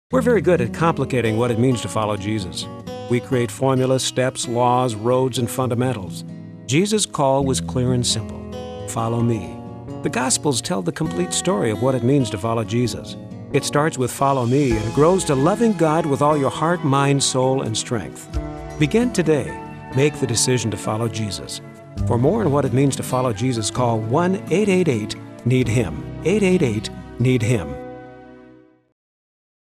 We're very good at complicating what it means to follow Jesus. We create formulas, steps, laws, roads, and fundamentals. Jesus' call was clear and simple. Follow me. The Gospels tell the complete story of what it means to follow Jesus. It starts with follow me and grows to loving God with all your heart, mind, soul, and strength. Begin today. Make the decision to follow Jesus. For more on what it means to follow Jesus, call 1-888-NEED-HIM. 888-NEED-HIM.